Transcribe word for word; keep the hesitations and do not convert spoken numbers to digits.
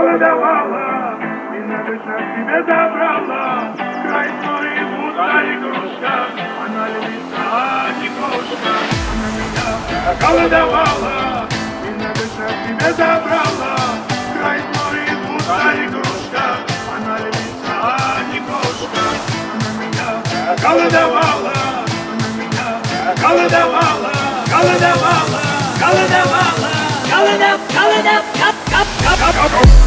Колодовала, и на душа себе забрала. Край снори будто игрушка, она львица, а не кошка. Она меня колодовала, и на душа себе забрала. Край снори будто игрушка, она львица, а не кошка. Она меня колодовала, она меня колодовала, колодовала, колодовала, колодов, колодов, кап, кап, кап, кап.